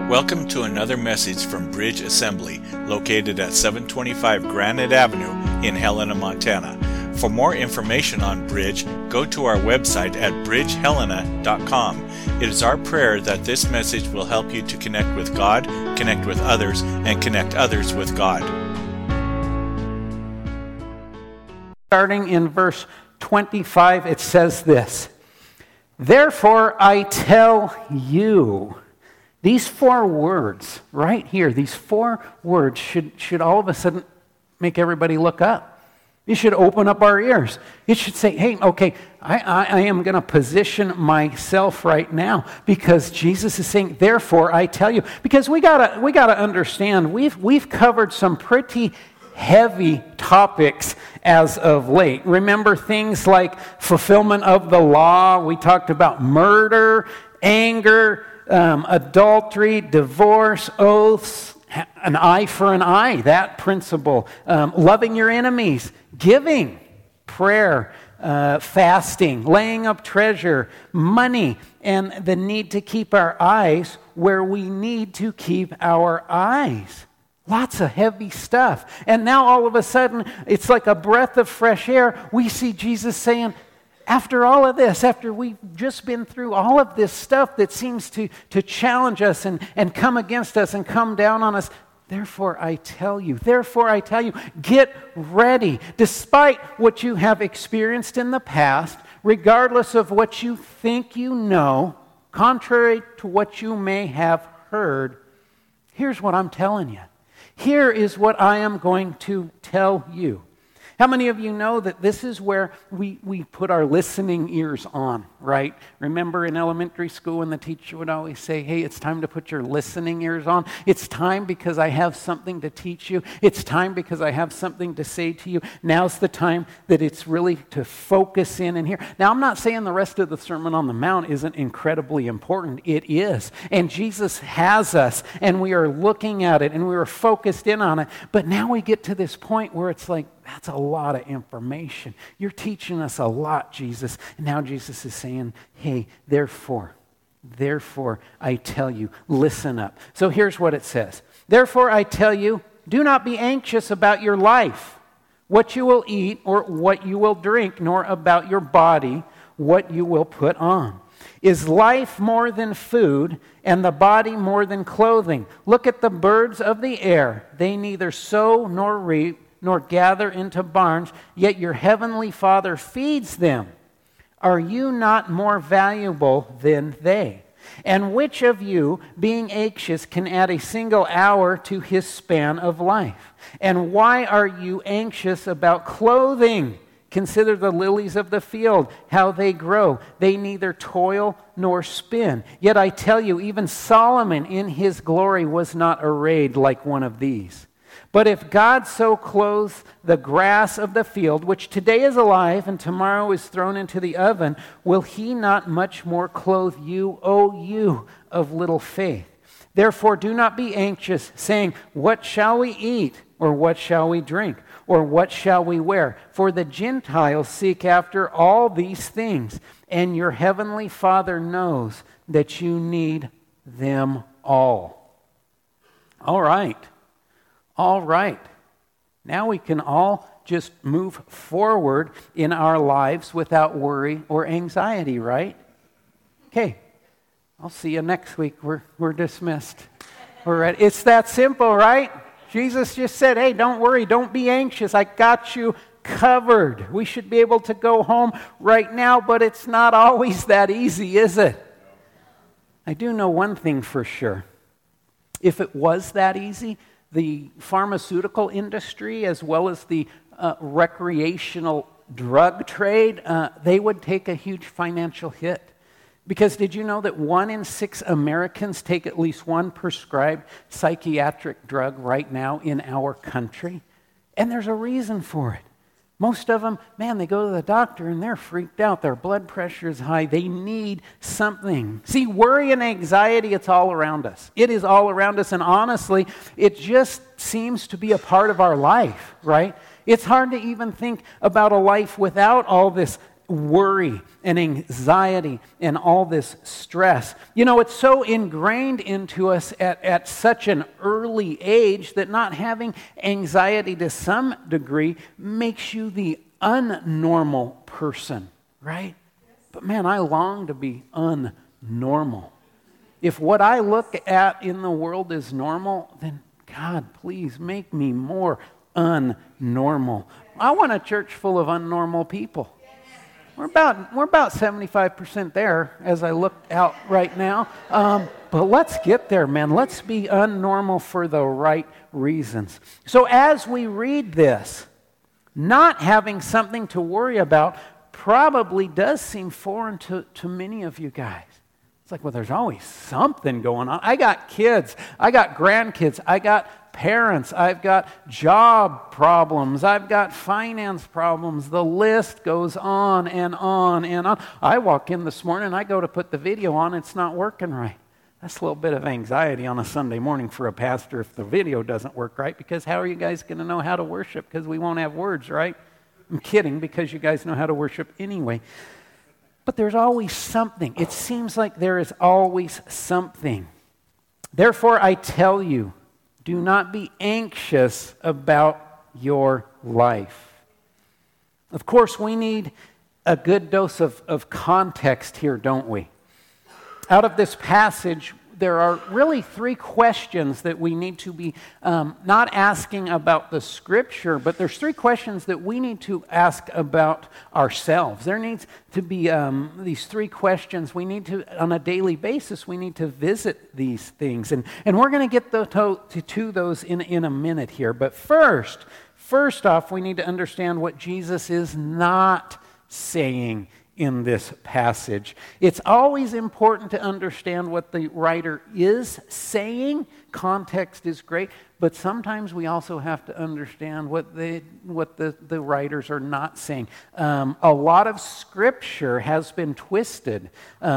Welcome to another message from Bridge Assembly, located at 725 Granite Avenue in Helena, Montana. For more information on Bridge, go to our website at bridgehelena.com. It is our prayer that this message will help you to connect with God, connect with others, and connect others with God. Starting in verse 25, it says this: "Therefore I tell you." These four words right here, these four words should all of a sudden make everybody look up. It should open up our ears. It should say, hey, okay, I am going to position myself right now because Jesus is saying, therefore I tell you. Because we gotta understand, we've covered some pretty heavy topics as of late. Remember things like fulfillment of the law. We talked about murder, anger, adultery, divorce, oaths, an eye for an eye, that principle, loving your enemies, giving, prayer, fasting, laying up treasure, money, and the need to keep our eyes where we need to keep our eyes. Lots of heavy stuff. And now all of a sudden, it's like a breath of fresh air. We see Jesus saying, after all of this, after we've just been through all of this stuff that seems to challenge us and come against us and come down on us, therefore I tell you, get ready. Despite what you have experienced in the past, regardless of what you think you know, contrary to what you may have heard, here's what I'm telling you. Here is what I am going to tell you. How many of you know that this is where we put our listening ears on, right? Remember in elementary school when the teacher would always say, hey, it's time to put your listening ears on. It's time because I have something to teach you. It's time because I have something to say to you. Now's the time that it's really to focus in and hear. Now, I'm not saying the rest of the Sermon on the Mount isn't incredibly important. It is. And Jesus has us, and we are looking at it, and we are focused in on it. But now we get to this point where it's like, that's a lot of information. You're teaching us a lot, Jesus. And now Jesus is saying, hey, therefore, I tell you, listen up. So here's what it says. Therefore, I tell you, do not be anxious about your life, what you will eat or what you will drink, nor about your body, what you will put on. Is life more than food, and the body more than clothing? Look at the birds of the air. They neither sow nor reap, nor gather into barns, yet your heavenly Father feeds them. Are you not more valuable than they? And which of you, being anxious, can add a single hour to his span of life? And why are you anxious about clothing? Consider the lilies of the field, how they grow. They neither toil nor spin. Yet I tell you, even Solomon in his glory was not arrayed like one of these. But if God so clothes the grass of the field, which today is alive and tomorrow is thrown into the oven, will he not much more clothe you, O you of little faith? Therefore do not be anxious, saying, what shall we eat? Or what shall we drink? Or what shall we wear? For the Gentiles seek after all these things, and your heavenly Father knows that you need them all. All right. Now we can all just move forward in our lives without worry or anxiety, right? Okay, I'll see you next week. We're dismissed. We're ready. It's that simple, right? Jesus just said, hey, don't worry, don't be anxious. I got you covered. We should be able to go home right now, but it's not always that easy, is it? I do know one thing for sure. If it was that easy, the pharmaceutical industry, as well as the recreational drug trade, they would take a huge financial hit. Because did you know that 1 in 6 Americans take at least one prescribed psychiatric drug right now in our country? And there's a reason for it. Most of them, man, they go to the doctor and they're freaked out. Their blood pressure is high. They need something. See, worry and anxiety, it's all around us. It is all around us, and honestly, it just seems to be a part of our life, right? It's hard to even think about a life without all this worry and anxiety and all this stress. You know, it's so ingrained into us at such an early age that not having anxiety to some degree makes you the unnormal person, right? But man, I long to be unnormal. If what I look at in the world is normal, then God, please make me more unnormal. I want a church full of unnormal people. We're about 75% there as I look out right now. But let's get there, man. Let's be unnormal for the right reasons. So as we read this, not having something to worry about probably does seem foreign to many of you guys. It's like, well, there's always something going on. I got kids. I got grandkids. I got parents. I've got job problems. I've got finance problems. The list goes on and on and on. I walk in this morning, I go to put the video on, it's not working right. That's a little bit of anxiety on a Sunday morning for a pastor if the video doesn't work right, because how are you guys going to know how to worship? Because we won't have words, right? I'm kidding, because you guys know how to worship anyway. But there's always something. It seems like there is always something. Therefore, I tell you, do not be anxious about your life. Of course, we need a good dose of context here, don't we? Out of this passage, there are really three questions that we need to be not asking about the Scripture, but there's three questions that we need to ask about ourselves. There needs to be these three questions. We need to, on a daily basis, we need to visit these things. And we're going to get to those in a minute here. But first off, we need to understand what Jesus is not saying in this passage. It's always important to understand what the writer is saying. Context is great, but sometimes we also have to understand what the writers are not saying. A lot of Scripture has been twisted.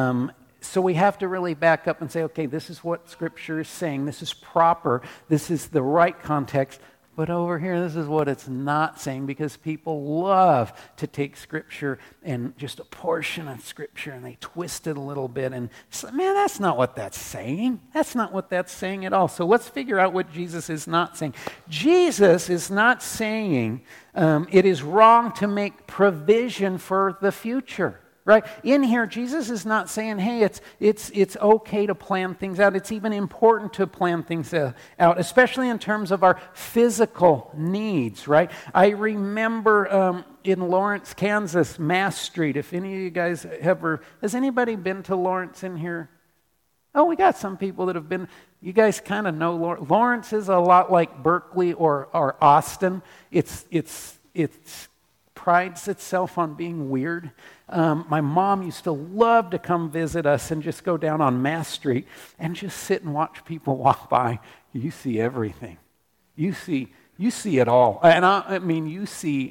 So we have to really back up and say, okay, this is what Scripture is saying. This is proper. This is the right context. But over here, this is what it's not saying, because people love to take Scripture and just a portion of Scripture and they twist it a little bit. And say, man, that's not what that's saying. That's not what that's saying at all. So let's figure out what Jesus is not saying. Jesus is not saying it is wrong to make provision for the future. Right? In here, Jesus is not saying, hey, it's okay to plan things out. It's even important to plan things out, especially in terms of our physical needs, right? I remember in Lawrence, Kansas, Mass Street. If any of you guys has anybody been to Lawrence in here? Oh, we got some people that have been. You guys kind of know Lawrence. Lawrence is a lot like Berkeley or Austin. It's prides itself on being weird. My mom used to love to come visit us and just go down on Mass Street and just sit and watch people walk by. You see everything. You see it all. And I mean, you see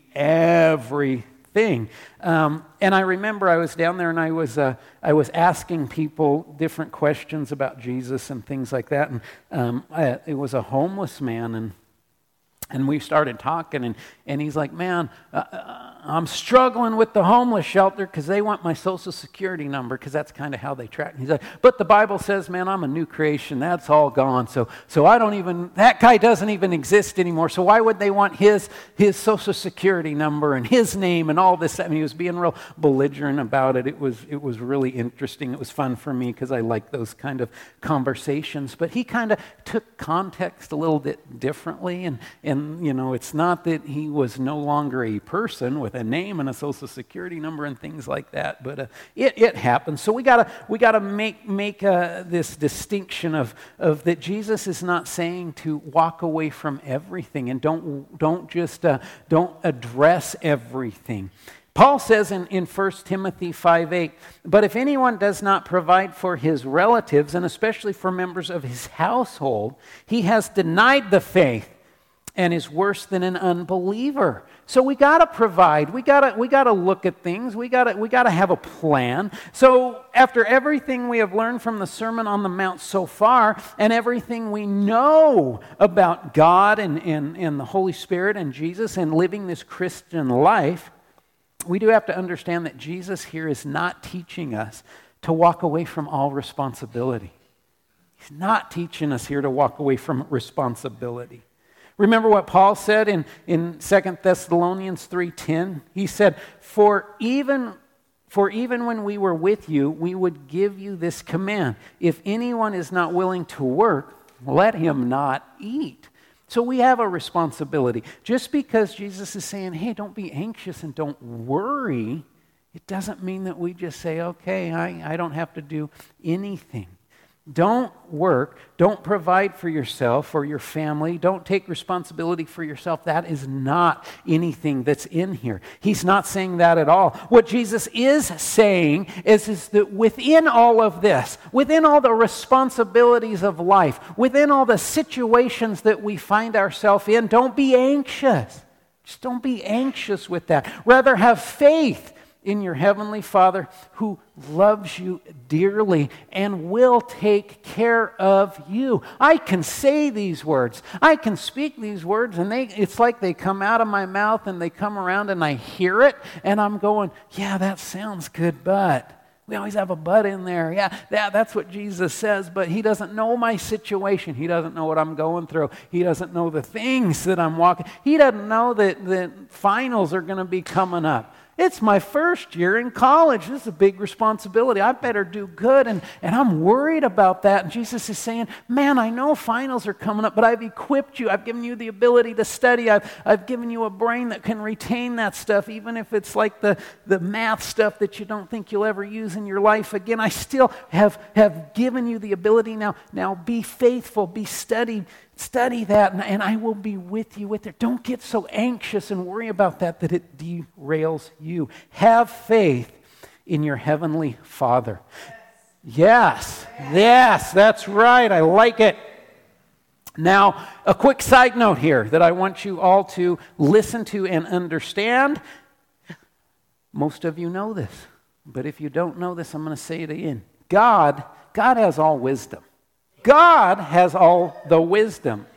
everything. And I remember I was down there and I was asking people different questions about Jesus and things like that. And it was a homeless man, and we started talking, and he's like, man, I'm struggling with the homeless shelter because they want my Social Security number, because that's kind of how they track. And he's like, but the Bible says, man, I'm a new creation. That's all gone. So I don't even, that guy doesn't even exist anymore. So why would they want his Social Security number and his name and all this? I mean, he was being real belligerent about it. It was really interesting. It was fun for me because I like those kind of conversations. But he kind of took context a little bit differently. And you know, it's not that he was no longer a person with a name and a Social Security number and things like that, but it happens. So we gotta make this distinction of that Jesus is not saying to walk away from everything and don't address everything. Paul says in 1 Timothy 5:8, but if anyone does not provide for his relatives, and especially for members of his household, he has denied the faith and is worse than an unbeliever. So we got to provide. We got to look at things. We got to have a plan. So after everything we have learned from the Sermon on the Mount so far, and everything we know about God and the Holy Spirit and Jesus and living this Christian life, we do have to understand that Jesus here is not teaching us to walk away from all responsibility. He's not teaching us here to walk away from responsibility. Remember what Paul said in 2 Thessalonians 3:10? He said, For even when we were with you, we would give you this command. If anyone is not willing to work, let him not eat. So we have a responsibility. Just because Jesus is saying, hey, don't be anxious and don't worry, it doesn't mean that we just say, okay, I don't have to do anything. Don't work. Don't provide for yourself or your family. Don't take responsibility for yourself. That is not anything that's in here. He's not saying that at all. What Jesus is saying is that within all of this, within all the responsibilities of life, within all the situations that we find ourselves in, don't be anxious. Just don't be anxious with that. Rather, have faith in your heavenly Father who loves you dearly and will take care of you. I can say these words. I can speak these words, and it's like they come out of my mouth and they come around and I hear it and I'm going, yeah, that sounds good, but. We always have a but in there. Yeah, that's what Jesus says, but he doesn't know my situation. He doesn't know what I'm going through. He doesn't know the things that I'm walking. He doesn't know that finals are going to be coming up. It's my first year in college. This is a big responsibility. I better do good, and I'm worried about that. And Jesus is saying, man, I know finals are coming up, but I've equipped you. I've given you the ability to study. I've given you a brain that can retain that stuff, even if it's like the math stuff that you don't think you'll ever use in your life again. I still have given you the ability. Now be faithful, be Study that, and I will be with you with it. Don't get so anxious and worry about that it derails you. Have faith in your heavenly Father. Yes, that's right. I like it. Now, a quick side note here that I want you all to listen to and understand. Most of you know this, but if you don't know this, I'm going to say it again. God has all wisdom. God has all the wisdom.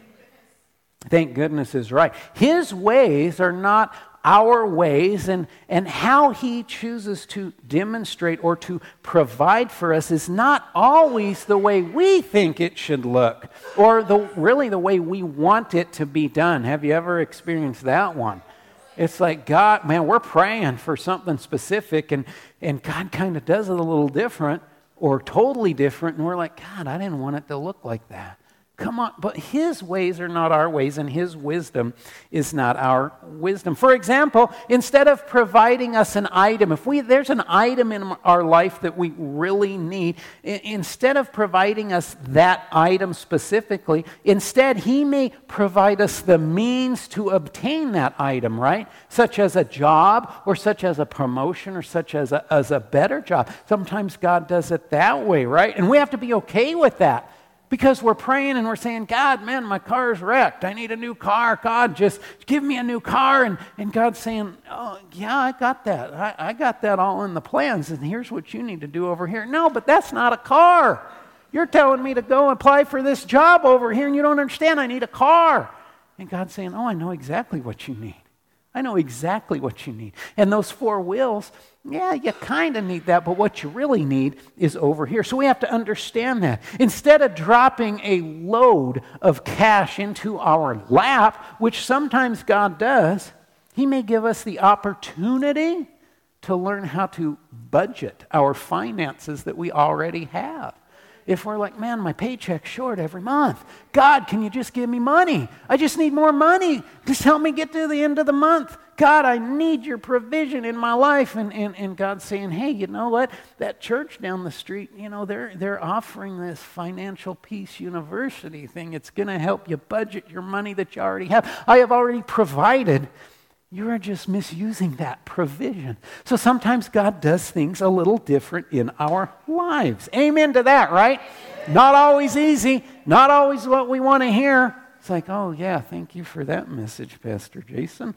Thank goodness is right. His ways are not our ways, and how he chooses to demonstrate or to provide for us is not always the way we think it should look, or really the way we want it to be done. Have you ever experienced that one? It's like, God, man, we're praying for something specific, and God kind of does it a little different, or totally different, and we're like, God, I didn't want it to look like that. Come on, but his ways are not our ways, and his wisdom is not our wisdom. For example, instead of providing us an item, there's an item in our life that we really need, instead of providing us that item specifically, instead he may provide us the means to obtain that item, right? Such as a job, or such as a promotion, or such as a better job. Sometimes God does it that way, right? And we have to be okay with that. Because we're praying and we're saying, God, man, my car's wrecked. I need a new car. God, just give me a new car. And God's saying, oh, yeah, I got that. I got that all in the plans. And here's what you need to do over here. No, but that's not a car. You're telling me to go apply for this job over here, and you don't understand. I need a car. And God's saying, oh, I know exactly what you need. I know exactly what you need. And those four wheels, yeah, you kind of need that, but what you really need is over here. So we have to understand that. Instead of dropping a load of cash into our lap, which sometimes God does, he may give us the opportunity to learn how to budget our finances that we already have. If we're like, man, my paycheck's short every month. God, can you just give me money? I just need more money. Just help me get to the end of the month. God, I need your provision in my life. And God's saying, hey, you know what? That church down the street, they're offering this Financial Peace University thing. It's going to help you budget your money that you already have. I have already provided. You're just misusing that provision. So sometimes God does things a little different in our lives. Amen to that, right? Not always easy, not always what we want to hear. It's like, oh yeah, thank you for that message, Pastor Jason.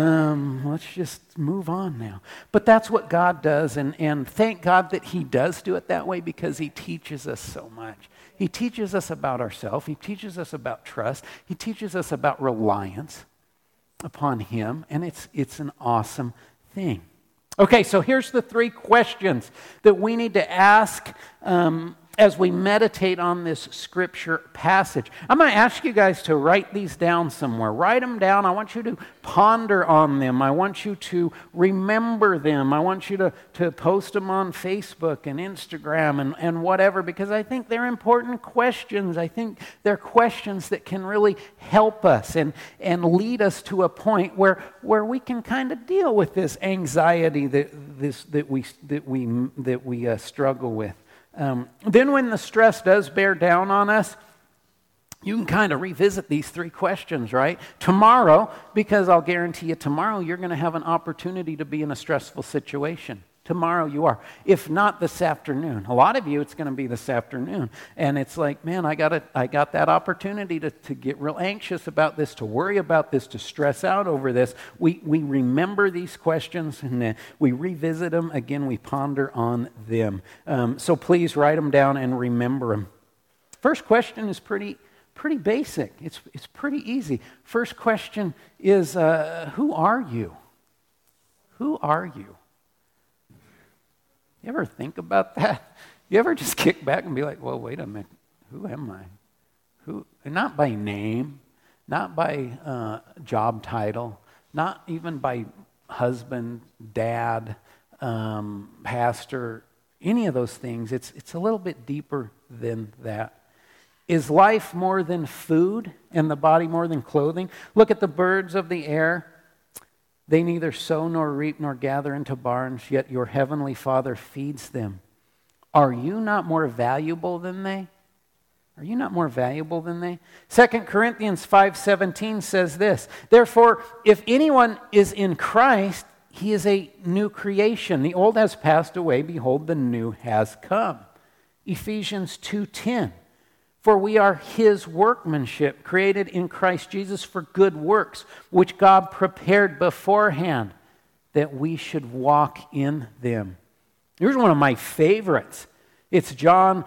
Let's just move on now. But that's what God does, and thank God that he does do it that way, because he teaches us so much. He teaches us about ourselves. He teaches us about trust. He teaches us about reliance upon him, and it's an awesome thing. Okay, so here's the 3 questions that we need to ask as we meditate on this scripture passage. I'm going to ask you guys to write these down somewhere. Write them down. I want you to ponder on them. I want you to remember them. I want you to post them on Facebook and Instagram and whatever, because I think they're important questions. I think they're questions that can really help us and lead us to a point where we can kind of deal with this anxiety that we struggle with. Then when the stress does bear down on us, you can kind of revisit these 3 questions, right? Tomorrow, because I'll guarantee you tomorrow you're going to have an opportunity to be in a stressful situation. Tomorrow you are. If not this afternoon. A lot of you, it's going to be this afternoon. And it's like, man, I got that opportunity to get real anxious about this, to worry about this, to stress out over this. We remember these questions and we revisit them. Again, we ponder on them. So please write them down and remember them. First question is pretty basic. It's pretty easy. First question is, who are you? Who are you? You ever think about that? You ever just kick back and be like, well, wait a minute, who am I? Who? Not by name, not by job title, not even by husband, dad, pastor, any of those things. It's a little bit deeper than that. Is life more than food and the body more than clothing? Look at the birds of the air. They neither sow nor reap nor gather into barns, yet your heavenly Father feeds them. Are you not more valuable than they? Are you not more valuable than they? 2 Corinthians 5:17 says this, therefore, if anyone is in Christ, he is a new creation. The old has passed away, behold, the new has come. Ephesians 2:10. For we are his workmanship, created in Christ Jesus for good works, which God prepared beforehand that we should walk in them. Here's one of my favorites. It's John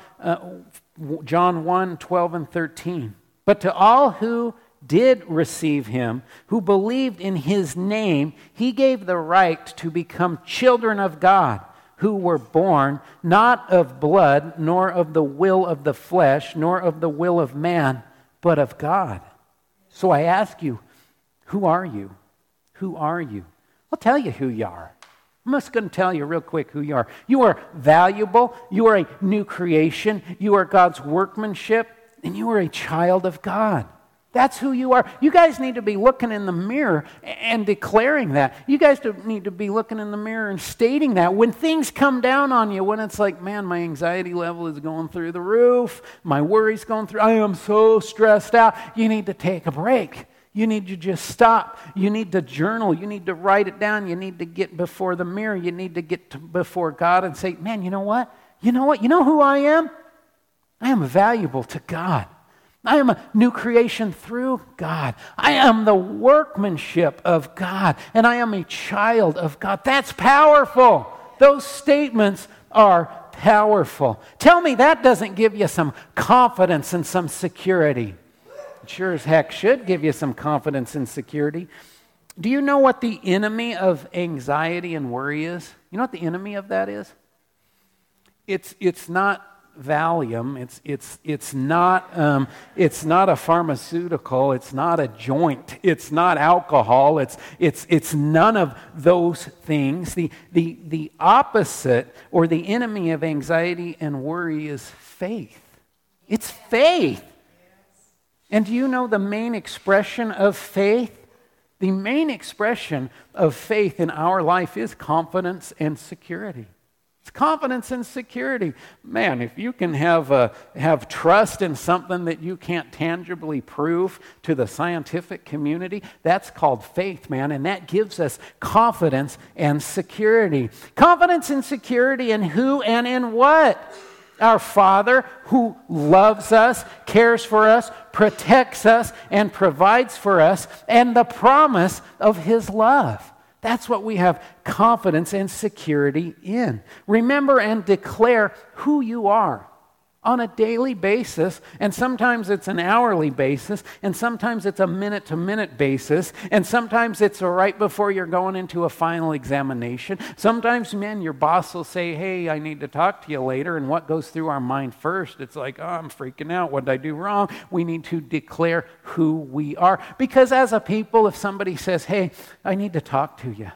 1:12 and 13. But to all who did receive him, who believed in his name, he gave the right to become children of God, who were born not of blood, nor of the will of the flesh, nor of the will of man, but of God. So I ask you, who are you? Who are you? I'll tell you who you are. I'm just going to tell you real quick who you are. You are valuable. You are a new creation. You are God's workmanship, and you are a child of God. That's who you are. You guys need to be looking in the mirror and declaring that. You guys need to be looking in the mirror and stating that. When things come down on you, when it's like, man, my anxiety level is going through the roof, my worry's going through, I am so stressed out, you need to take a break. You need to just stop. You need to journal. You need to write it down. You need to get before the mirror. You need to get before God and say, man, you know what? You know what? You know who I am? I am valuable to God. I am a new creation through God. I am the workmanship of God, and I am a child of God. That's powerful. Those statements are powerful. Tell me that doesn't give you some confidence and some security. It sure as heck should give you some confidence and security. Do you know what the enemy of anxiety and worry is? You know what the enemy of that is? It's not Valium. It's not a pharmaceutical. It's not a joint. It's not alcohol. It's none of those things. The opposite or the enemy of anxiety and worry is faith. It's faith. And do you know the main expression of faith? The main expression of faith in our life is confidence and security. It's confidence and security. Man, if you can have trust in something that you can't tangibly prove to the scientific community, that's called faith, man, and that gives us confidence and security. Confidence and security in who and in what? Our Father who loves us, cares for us, protects us, and provides for us, and the promise of His love. That's what we have confidence and security in. Remember and declare who you are. on a daily basis, and sometimes it's an hourly basis, and sometimes it's a minute-to-minute basis, and sometimes it's right before you're going into a final examination. Sometimes, man, your boss will say, hey, I need to talk to you later, and what goes through our mind first? It's like, oh, I'm freaking out. What did I do wrong? We need to declare who we are. Because as a people, if somebody says, hey, I need to talk to you,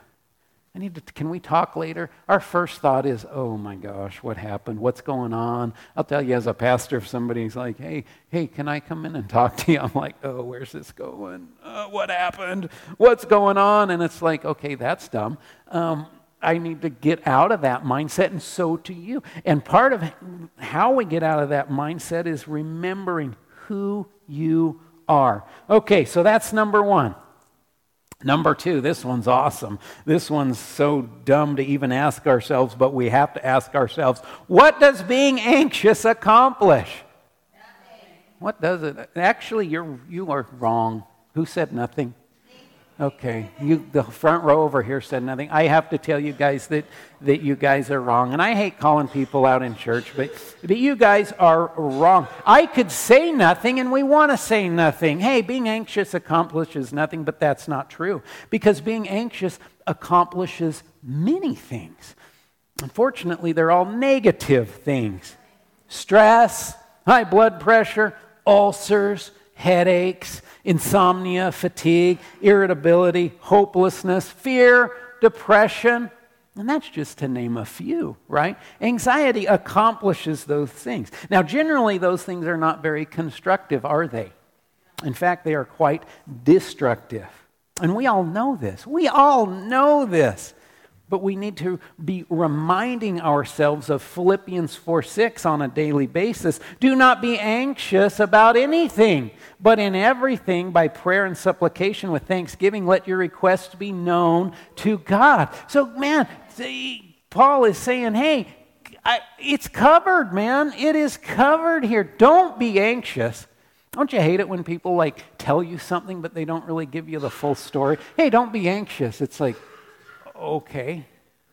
can we talk later? Our first thought is, oh my gosh, what happened? What's going on? I'll tell you as a pastor, if somebody's like, hey, can I come in and talk to you? I'm like, oh, where's this going? What happened? What's going on? And it's like, okay, that's dumb. I need to get out of that mindset, and so do you. And part of how we get out of that mindset is remembering who you are. Okay, so that's number one. Number two, this one's awesome. This one's so dumb to even ask ourselves, but we have to ask ourselves, what does being anxious accomplish? Nothing. What does it? Actually, you are wrong. Who said nothing? Okay, the front row over here said nothing. I have to tell you guys that you guys are wrong. And I hate calling people out in church, but you guys are wrong. I could say nothing, and we want to say nothing. Hey, being anxious accomplishes nothing, but that's not true. Because being anxious accomplishes many things. Unfortunately, they're all negative things. Stress, high blood pressure, ulcers, headaches, insomnia, fatigue, irritability, hopelessness, fear, depression, and that's just to name a few, right? Anxiety accomplishes those things. Now, generally, those things are not very constructive, are they? In fact, they are quite destructive. And we all know this. We all know this. But we need to be reminding ourselves of Philippians 4:6 on a daily basis. Do not be anxious about anything, but in everything, by prayer and supplication with thanksgiving, let your requests be known to God. So, man, Paul is saying, hey, it's covered, man. It is covered here. Don't be anxious. Don't you hate it when people tell you something, but they don't really give you the full story? Hey, don't be anxious. It's like, okay.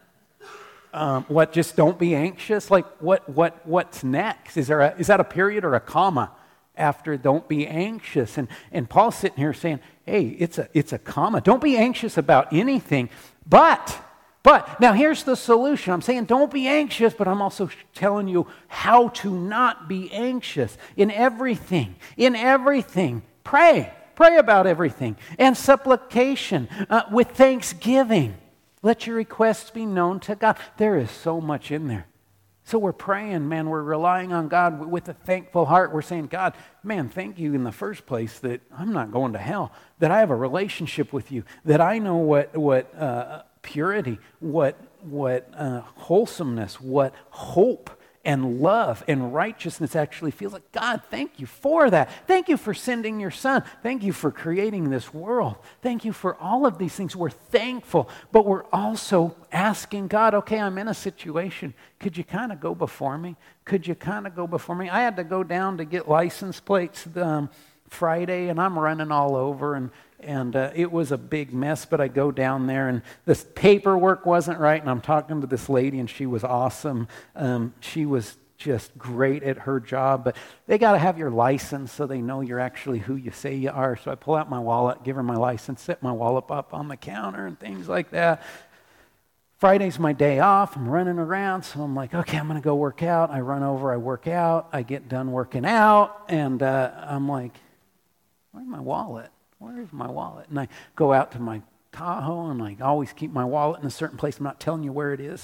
Just don't be anxious? What's next? Is that a period or a comma after don't be anxious? And Paul's sitting here saying, hey, it's a comma. Don't be anxious about anything. But now here's the solution. I'm saying don't be anxious, but I'm also telling you how to not be anxious. In everything, pray. Pray about everything. And supplication with thanksgiving. Let your requests be known to God. There is so much in there. So we're praying, man. We're relying on God with a thankful heart. We're saying, God, man, thank you in the first place that I'm not going to hell, that I have a relationship with you, that I know what purity, what wholesomeness, what hope and love and righteousness actually feels like. God, thank you for that. Thank you for sending your son. Thank you for creating this world. Thank you for all of these things. We're thankful, but we're also asking God, okay, I'm in a situation. Could you kind of go before me? I had to go down to get license plates Friday, and I'm running all over, and it was a big mess, but I go down there, and this paperwork wasn't right, and I'm talking to this lady, and she was awesome. She was just great at her job, but they got to have your license so they know you're actually who you say you are. So I pull out my wallet, give her my license, set my wallet up on the counter and things like that. Friday's my day off. I'm running around, so I'm like, okay, I'm going to go work out. I run over, I work out. I get done working out, and I'm like, where's my wallet? Where's my wallet? And I go out to my Tahoe, and I always keep my wallet in a certain place. I'm not telling you where it is.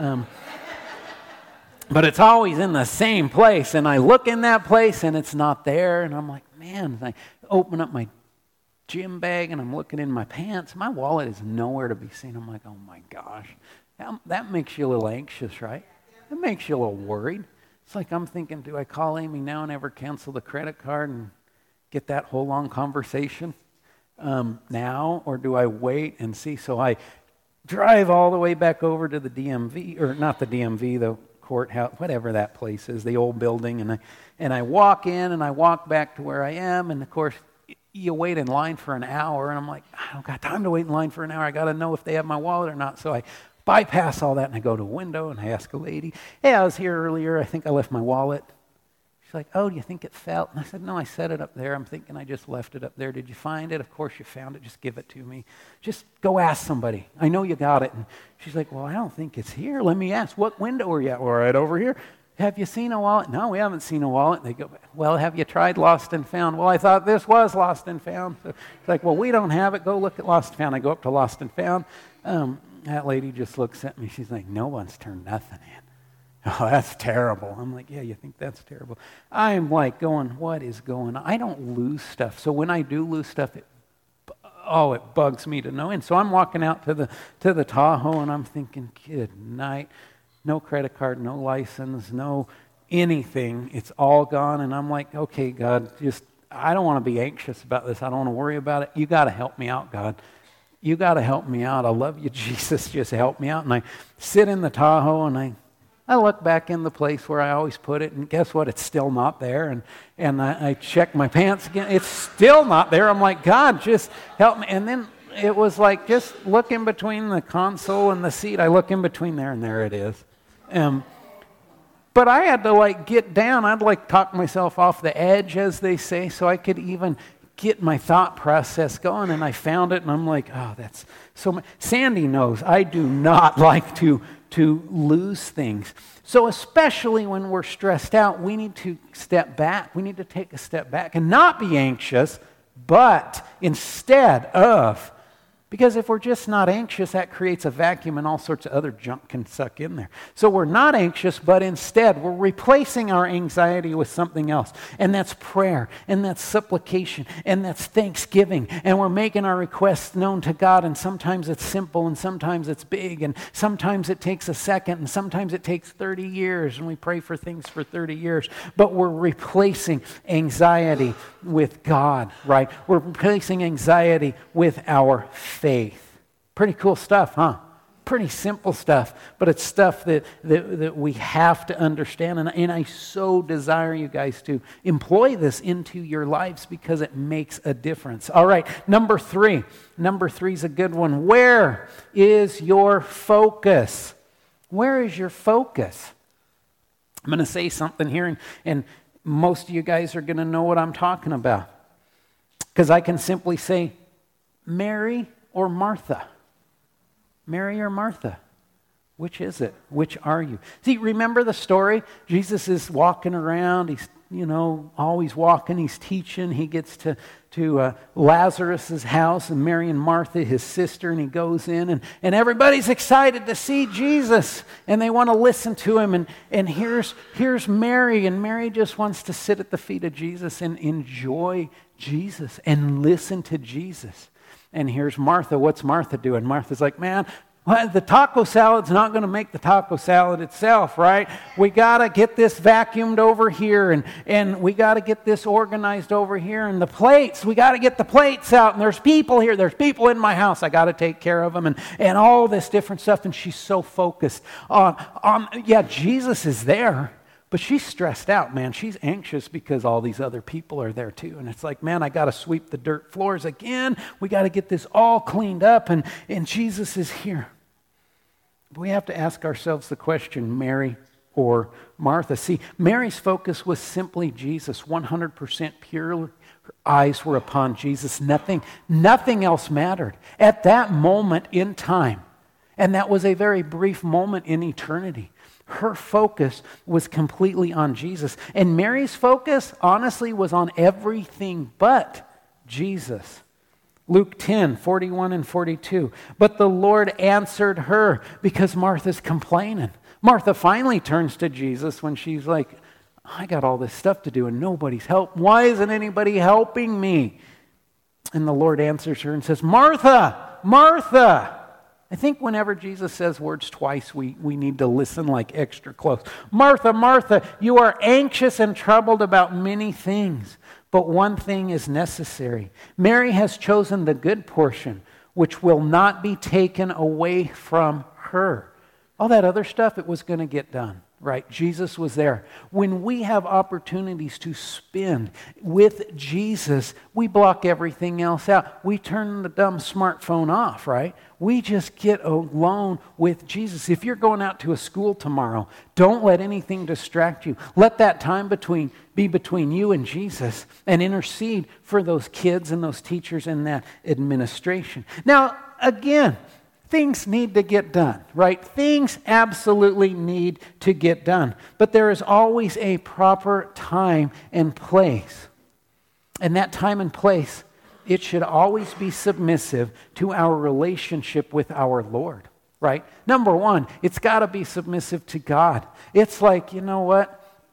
But it's always in the same place. And I look in that place, and it's not there. And I'm like, man. And I open up my gym bag, and I'm looking in my pants. My wallet is nowhere to be seen. I'm like, oh, my gosh. That makes you a little anxious, right? It makes you a little worried. It's like I'm thinking, do I call Amy now and ever cancel the credit card and get that whole long conversation now, or do I wait and see? So I drive all the way back over to the DMV, or not the DMV, the courthouse, whatever that place is, the old building, and I walk in and I walk back to where I am, and of course you wait in line for an hour, and I'm like, I don't got time to wait in line for an hour. I got to know if they have my wallet or not. So I bypass all that, and I go to a window and I ask a lady, hey, I was here earlier. I think I left my wallet. She's like, oh, do you think it fell? And I said, no, I set it up there. I'm thinking I just left it up there. Did you find it? Of course you found it. Just give it to me. Just go ask somebody. I know you got it. And she's like, well, I don't think it's here. Let me ask. What window are you at? Well, right over here. Have you seen a wallet? No, we haven't seen a wallet. They go, well, have you tried Lost and Found? Well, I thought this was Lost and Found. So it's like, well, we don't have it. Go look at Lost and Found. I go up to Lost and Found. That lady just looks at me. She's like, no one's turned nothing in. Oh, that's terrible. I'm like, yeah, you think that's terrible? I'm like going, what is going on? I don't lose stuff. So when I do lose stuff, it bugs me to no end. So I'm walking out to the Tahoe, and I'm thinking, good night. No credit card, no license, no anything. It's all gone. And I'm like, okay, God, I don't want to be anxious about this. I don't want to worry about it. You got to help me out, God. You got to help me out. I love you, Jesus. Just help me out. And I sit in the Tahoe, and I look back in the place where I always put it, and guess what? It's still not there. And I check my pants again. It's still not there. I'm like, God, just help me. And then it was like, just look in between the console and the seat. I look in between there, and there it is. But I had to get down. I'd talk myself off the edge, as they say, so I could even get my thought process going. And I found it, and I'm like, oh, that's so much. Sandy knows I do not like to lose things. So especially when we're stressed out, we need to step back. We need to take a step back and not be anxious, but instead of, because if we're just not anxious, that creates a vacuum and all sorts of other junk can suck in there. So we're not anxious, but instead we're replacing our anxiety with something else. And that's prayer, and that's supplication, and that's thanksgiving. And we're making our requests known to God, and sometimes it's simple, and sometimes it's big, and sometimes it takes a second, and sometimes it takes 30 years, and we pray for things for 30 years. But we're replacing anxiety with God, right? We're replacing anxiety with our faith. Pretty cool stuff, huh? Pretty simple stuff, but it's stuff that we have to understand, and I so desire you guys to employ this into your lives because it makes a difference. All right, number three. Number three is a good one. Where is your focus? Where is your focus? I'm going to say something here, and most of you guys are going to know what I'm talking about, because I can simply say, Mary or Martha? Mary or Martha? Which is it? Which are you? See, remember the story? Jesus is walking around. He's, always walking. He's teaching. He gets to Lazarus' house, and Mary and Martha, his sister, and he goes in, and everybody's excited to see Jesus, and they want to listen to him, and here's Mary, and Mary just wants to sit at the feet of Jesus and enjoy Jesus and listen to Jesus. And here's Martha. What's Martha doing? Martha's like, man, the taco salad's not going to make the taco salad itself, right? We got to get this vacuumed over here, and we got to get this organized over here. And the plates, we got to get the plates out. And there's people here. There's people in my house. I got to take care of them, and all this different stuff. And she's so focused on Jesus is there. But she's stressed out, man. She's anxious because all these other people are there too. And it's like, man, I got to sweep the dirt floors again. We got to get this all cleaned up, and Jesus is here. We have to ask ourselves the question, Mary or Martha? See, Mary's focus was simply Jesus, 100% pure. Her eyes were upon Jesus. Nothing else mattered at that moment in time. And that was a very brief moment in eternity. Her focus was completely on Jesus. And Mary's focus, honestly, was on everything but Jesus. Luke 10, 41 and 42. But the Lord answered her, because Martha's complaining. Martha finally turns to Jesus when she's like, I got all this stuff to do and nobody's helping. Why isn't anybody helping me? And the Lord answers her and says, Martha, Martha. I think whenever Jesus says words twice, we need to listen extra close. Martha, Martha, you are anxious and troubled about many things, but one thing is necessary. Mary has chosen the good portion, which will not be taken away from her. All that other stuff, it was going to get done. right? Jesus was there. When we have opportunities to spend with Jesus, we block everything else out. We turn the dumb smartphone off, right? We just get alone with Jesus. If you're going out to a school tomorrow, don't let anything distract you. Let that time be between you and Jesus, and intercede for those kids and those teachers and that administration. Now, again, things need to get done, right? Things absolutely need to get done. But there is always a proper time and place. And that time and place, it should always be submissive to our relationship with our Lord, right? Number one, it's got to be submissive to God. It's like, you know what?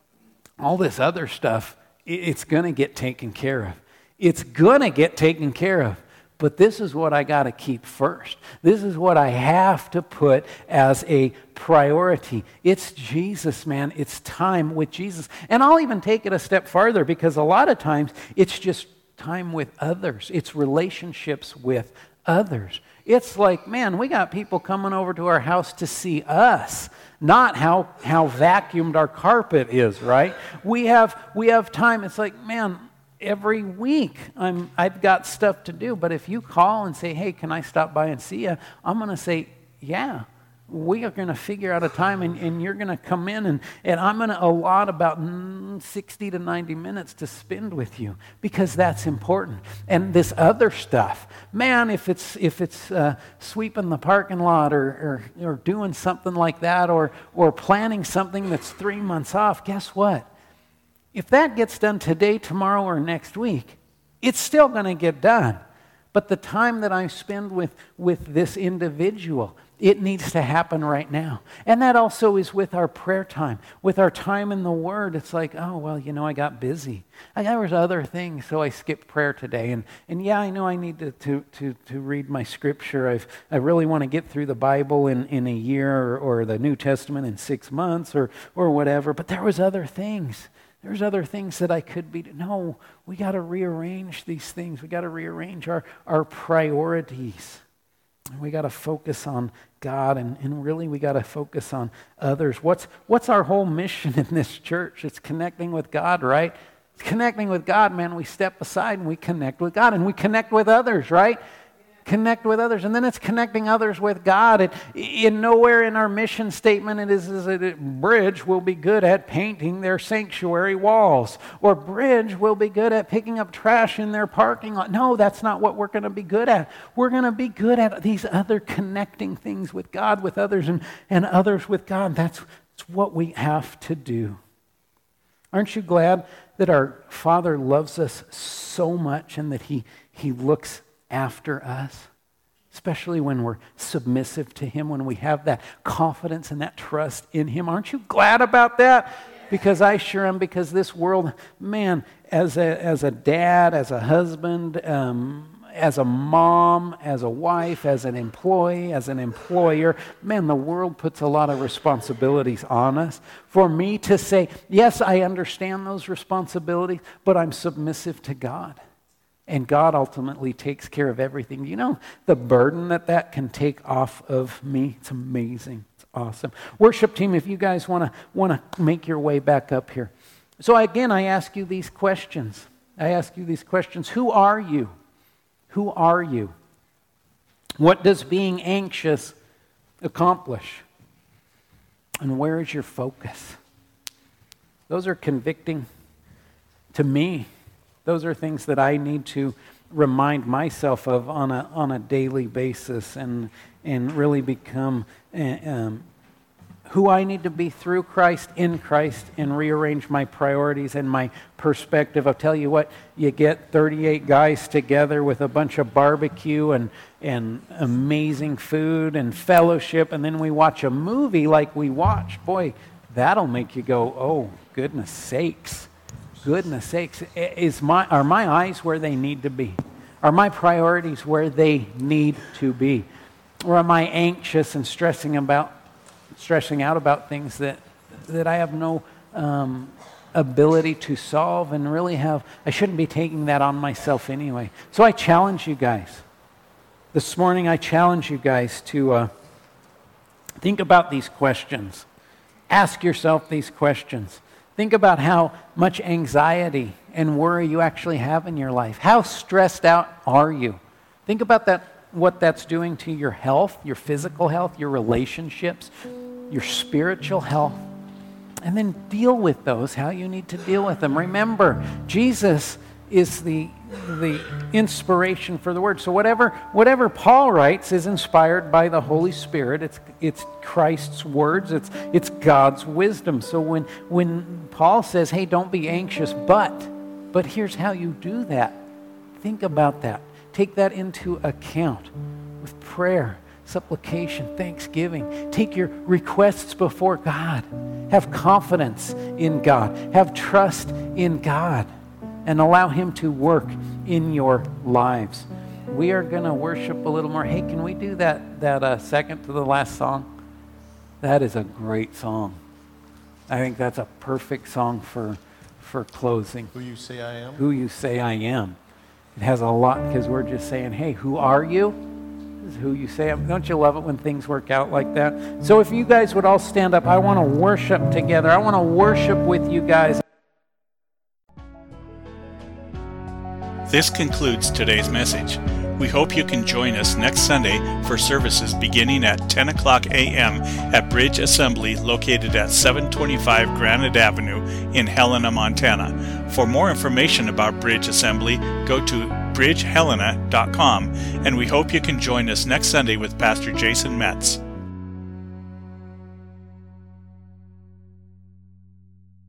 All this other stuff, it's going to get taken care of. It's going to get taken care of. But this is what I got to keep first. This is what I have to put as a priority. It's Jesus, man. It's time with Jesus. And I'll even take it a step farther, because a lot of times it's just time with others. It's relationships with others. It's like, man, we got people coming over to our house to see us, not how vacuumed our carpet is, right? We have time. It's like, man, every week I've got stuff to do. But if you call and say, hey, can I stop by and see you? I'm going to say, yeah. We are going to figure out a time, and you're going to come in, and I'm going to allot about 60 to 90 minutes to spend with you, because that's important. And this other stuff, man, if it's sweeping the parking lot or doing something like that, or planning something that's 3 months off, guess what? If that gets done today, tomorrow, or next week, it's still going to get done. But the time that I spend with this individual, it needs to happen right now. And that also is with our prayer time, with our time in the Word. It's like, oh, well, I got busy. There was other things, so I skipped prayer today. And yeah, I know I need to read my scripture. I really want to get through the Bible in a year, or the New Testament in 6 months, or whatever. But there was other things. There's other things that I could be. No, we got to rearrange these things. We got to rearrange our priorities. We got to focus on God, and really we got to focus on others. What's our whole mission in this church? It's connecting with God, right? It's connecting with God, man. We step aside and we connect with God, and we connect with others, right? Connect with others, and then it's connecting others with God. In nowhere in our mission statement it is that Bridge will be good at painting their sanctuary walls, or Bridge will be good at picking up trash in their parking lot. No, that's not what we're going to be good at. We're going to be good at these other connecting things with God, with others, and others with God. That's what we have to do. Aren't you glad that our Father loves us so much, and that He looks after us, especially when we're submissive to Him, when we have that confidence and that trust in Him? Aren't you glad about that? Because I sure am, because this world, man, as a dad, as a husband, as a mom, as a wife, as an employee, as an employer, man, the world puts a lot of responsibilities on us. For me to say, yes, I understand those responsibilities, but I'm submissive to God. And God ultimately takes care of everything. You know the burden that can take off of me? It's amazing. It's awesome. Worship team, if you guys want to make your way back up here. So again, I ask you these questions. Who are you? Who are you? What does being anxious accomplish? And where is your focus? Those are convicting to me. Those are things that I need to remind myself of on a daily basis, and really become who I need to be through Christ, in Christ, and rearrange my priorities and my perspective. I'll tell you what, you get 38 guys together with a bunch of barbecue and amazing food and fellowship, and then we watch a movie like we watched. Boy, that'll make you go, oh, goodness sakes. Goodness sakes, are my eyes where they need to be? Are my priorities where they need to be? Or am I anxious and stressing out about things that I have no ability to solve, and really I shouldn't be taking that on myself anyway. So I challenge you guys. This morning I challenge you guys to think about these questions. Ask yourself these questions. Think about how much anxiety and worry you actually have in your life. How stressed out are you? Think about that, what that's doing to your health, your physical health, your relationships, your spiritual health. And then deal with those, how you need to deal with them. Remember, Jesus is the inspiration for the Word. So whatever Paul writes is inspired by the Holy Spirit. It's Christ's words. It's God's wisdom. So when Paul says, hey, don't be anxious, but here's how you do that. Think about that. Take that into account with prayer, supplication, thanksgiving. Take your requests before God. Have confidence in God. Have trust in God. And allow Him to work in your lives. We are going to worship a little more. Hey, can we do that second to the last song? That is a great song. I think that's a perfect song for closing. Who You Say I Am? Who You Say I Am. It has a lot because we're just saying, hey, who are you? This is who you say I am. Don't you love it when things work out like that? So if you guys would all stand up, I want to worship together. I want to worship with you guys. This concludes today's message. We hope you can join us next Sunday for services beginning at 10 o'clock a.m. at Bridge Assembly located at 725 Granite Avenue in Helena, Montana. For more information about Bridge Assembly, go to bridgehelena.com, and we hope you can join us next Sunday with Pastor Jason Metz.